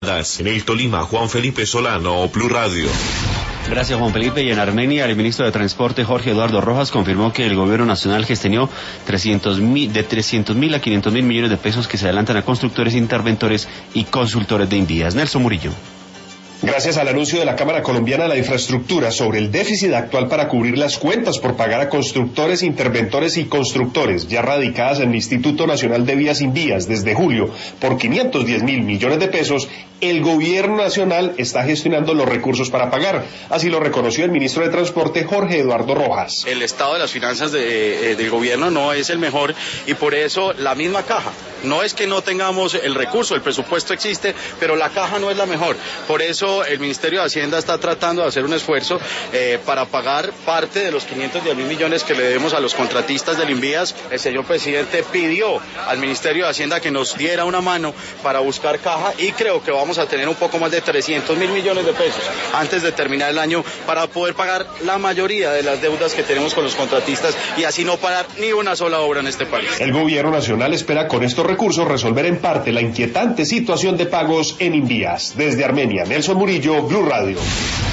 Caracas. En el Tolima, Juan Felipe Solano, Blue Radio. Gracias, Juan Felipe. Y en Armenia, el ministro de Transporte, Jorge Eduardo Rojas, confirmó que el gobierno nacional gestionó de 300.000 a 500.000 millones de pesos que se adelantan a constructores, interventores y consultores de Invías. Nelson Murillo. Gracias al anuncio de la Cámara Colombiana de la Infraestructura sobre el déficit actual para cubrir las cuentas por pagar a constructores, interventores y constructores ya radicadas en el Instituto Nacional de Vías Invías desde julio por 510.000 millones de pesos, el gobierno nacional está gestionando los recursos para pagar. Así lo reconoció el ministro de Transporte, Jorge Eduardo Rojas. El estado de las finanzas del gobierno no es el mejor y por eso la misma caja. No es que no tengamos el recurso, el presupuesto existe, pero la caja no es la mejor. Por eso el Ministerio de Hacienda está tratando de hacer un esfuerzo para pagar parte de los 510.000 millones que le debemos a los contratistas del Invías. El señor presidente pidió al Ministerio de Hacienda que nos diera una mano para buscar caja y creo que vamos a tener un poco más de 300.000 millones de pesos antes de terminar el año para poder pagar la mayoría de las deudas que tenemos con los contratistas y así no parar ni una sola obra en este país. El gobierno nacional espera con estos recursos resolver en parte la inquietante situación de pagos en Invías. Desde Armenia, Nelson Murillo, Blue Radio.